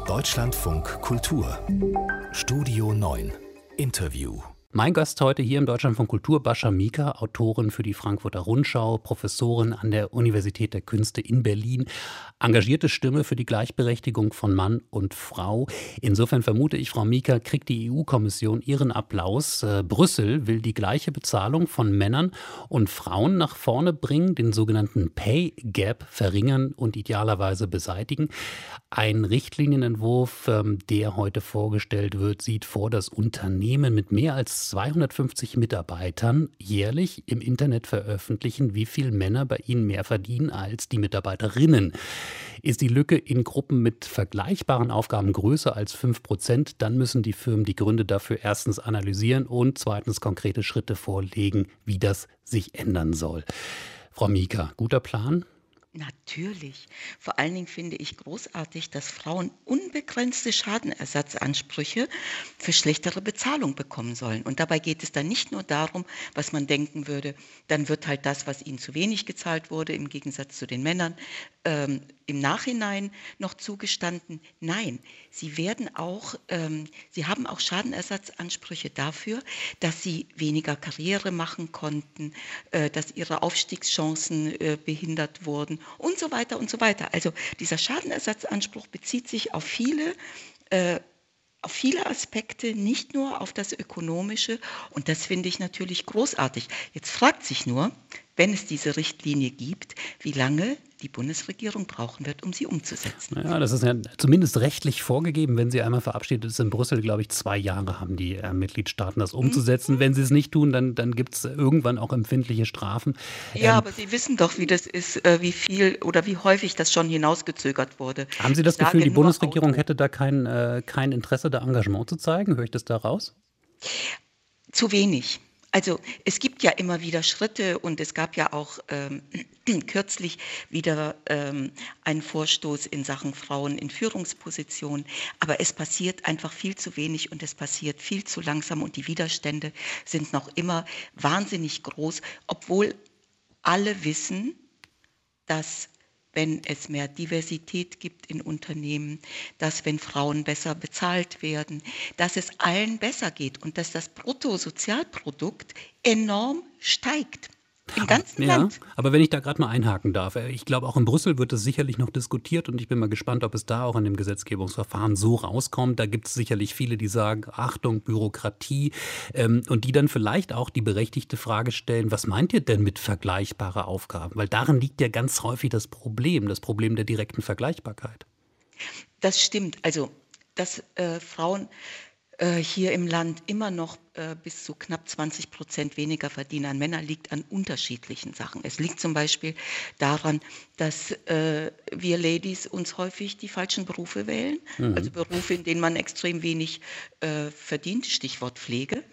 Deutschlandfunk Kultur Studio 9 Interview. Mein Gast heute hier im Deutschlandfunk Kultur, Bascha Mika, Autorin für die Frankfurter Rundschau, Professorin an der Universität der Künste in Berlin, engagierte Stimme für die Gleichberechtigung von Mann und Frau. Insofern vermute ich, Frau Mika, kriegt die EU-Kommission ihren Applaus. Brüssel will die gleiche Bezahlung von Männern und Frauen nach vorne bringen, den sogenannten Pay Gap verringern und idealerweise beseitigen. Ein Richtlinienentwurf, der heute vorgestellt wird, sieht vor, dass Unternehmen mit mehr als 250 Mitarbeitern jährlich im Internet veröffentlichen, wie viel Männer bei ihnen mehr verdienen als die Mitarbeiterinnen. Ist die Lücke in Gruppen mit vergleichbaren Aufgaben größer als 5%, dann müssen die Firmen die Gründe dafür erstens analysieren und zweitens konkrete Schritte vorlegen, wie das sich ändern soll. Frau Mika, guter Plan? Natürlich. Vor allen Dingen finde ich großartig, dass Frauen unbegrenzte Schadenersatzansprüche für schlechtere Bezahlung bekommen sollen. Und dabei geht es dann nicht nur darum, was man denken würde, dann wird halt das, was ihnen zu wenig gezahlt wurde, im Gegensatz zu den Männern, im Nachhinein noch zugestanden. Nein, sie haben auch Schadenersatzansprüche dafür, dass sie weniger Karriere machen konnten, dass ihre Aufstiegschancen behindert wurden und so weiter und so weiter. Also dieser Schadenersatzanspruch bezieht sich auf viele Aspekte, nicht nur auf das Ökonomische. Und das finde ich natürlich großartig. Jetzt fragt sich nur, wenn es diese Richtlinie gibt, wie lange die Bundesregierung brauchen wird, um sie umzusetzen. Ja, das ist ja zumindest rechtlich vorgegeben. Wenn sie einmal verabschiedet ist in Brüssel, glaube ich, 2 Jahre haben die Mitgliedstaaten, das umzusetzen. Wenn sie es nicht tun, dann gibt es irgendwann auch empfindliche Strafen. Ja, aber Sie wissen doch, wie das ist, wie viel oder wie häufig das schon hinausgezögert wurde. Haben Sie das Gefühl, die Bundesregierung hätte da kein Interesse, da Engagement zu zeigen? Höre ich das da raus? Zu wenig. Also es gibt ja immer wieder Schritte und es gab ja auch kürzlich wieder einen Vorstoß in Sachen Frauen in Führungspositionen. Aber es passiert einfach viel zu wenig und es passiert viel zu langsam und die Widerstände sind noch immer wahnsinnig groß, obwohl alle wissen, dass wenn es mehr Diversität gibt in Unternehmen, dass wenn Frauen besser bezahlt werden, dass es allen besser geht und dass das Bruttosozialprodukt enorm steigt. Im ganzen Land. Aber wenn ich da gerade mal einhaken darf, ich glaube, auch in Brüssel wird es sicherlich noch diskutiert und ich bin mal gespannt, ob es da auch in dem Gesetzgebungsverfahren so rauskommt. Da gibt es sicherlich viele, die sagen, Achtung, Bürokratie und die dann vielleicht auch die berechtigte Frage stellen, was meint ihr denn mit vergleichbare Aufgaben? Weil darin liegt ja ganz häufig das Problem der direkten Vergleichbarkeit. Das stimmt. Also, dass Frauen hier im Land immer noch bis zu knapp 20% weniger verdienen an Männer, liegt an unterschiedlichen Sachen. Es liegt zum Beispiel daran, dass wir Ladies uns häufig die falschen Berufe wählen, also Berufe, in denen man extrem wenig verdient, Stichwort Pflege.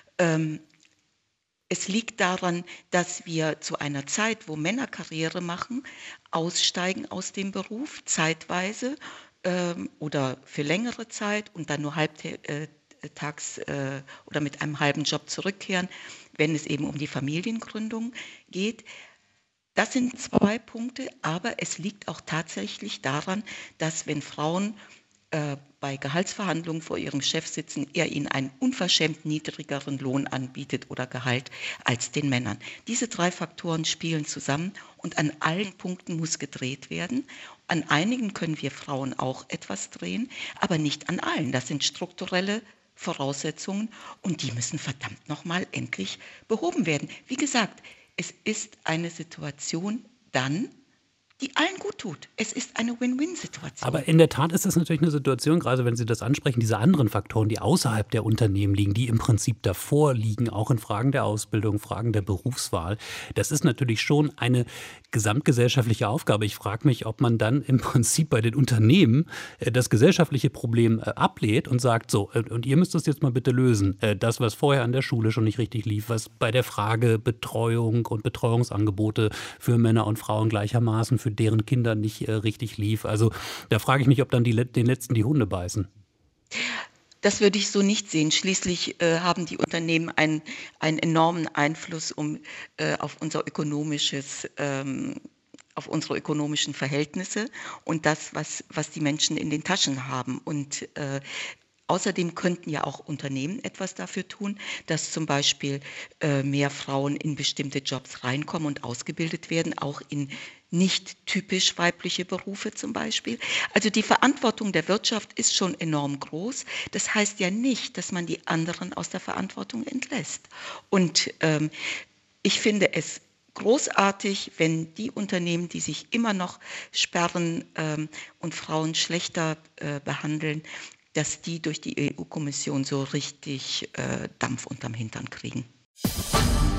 Es liegt daran, dass wir zu einer Zeit, wo Männer Karriere machen, aussteigen aus dem Beruf, zeitweise oder für längere Zeit und dann nur halbtags oder mit einem halben Job zurückkehren, wenn es eben um die Familiengründung geht. Das sind 2 Punkte, aber es liegt auch tatsächlich daran, dass wenn Frauen bei Gehaltsverhandlungen vor ihrem Chef sitzen, er ihnen einen unverschämt niedrigeren Lohn anbietet oder Gehalt als den Männern. Diese 3 Faktoren spielen zusammen und an allen Punkten muss gedreht werden. An einigen können wir Frauen auch etwas drehen, aber nicht an allen. Das sind strukturelle Voraussetzungen und die müssen verdammt nochmal endlich behoben werden. Wie gesagt, es ist eine Situation dann, die allen gut tut. Es ist eine Win-Win-Situation. Aber in der Tat ist es natürlich eine Situation, gerade wenn Sie das ansprechen, diese anderen Faktoren, die außerhalb der Unternehmen liegen, die im Prinzip davor liegen, auch in Fragen der Ausbildung, Fragen der Berufswahl. Das ist natürlich schon eine gesamtgesellschaftliche Aufgabe. Ich frage mich, ob man dann im Prinzip bei den Unternehmen das gesellschaftliche Problem ablehnt und sagt, so, und ihr müsst das jetzt mal bitte lösen. Das, was vorher an der Schule schon nicht richtig lief, was bei der Frage Betreuung und Betreuungsangebote für Männer und Frauen gleichermaßen für deren Kinder nicht richtig lief. Also da frage ich mich, ob dann den Letzten die Hunde beißen. Das würde ich so nicht sehen. Schließlich haben die Unternehmen einen enormen Einfluss auf unser ökonomisches auf unsere ökonomischen Verhältnisse und das, was die Menschen in den Taschen haben. Und außerdem könnten ja auch Unternehmen etwas dafür tun, dass zum Beispiel mehr Frauen in bestimmte Jobs reinkommen und ausgebildet werden, auch in nicht typisch weibliche Berufe zum Beispiel. Also die Verantwortung der Wirtschaft ist schon enorm groß. Das heißt ja nicht, dass man die anderen aus der Verantwortung entlässt. Und ich finde es großartig, wenn die Unternehmen, die sich immer noch sperren und Frauen schlechter behandeln, dass die durch die EU-Kommission so richtig Dampf unterm Hintern kriegen.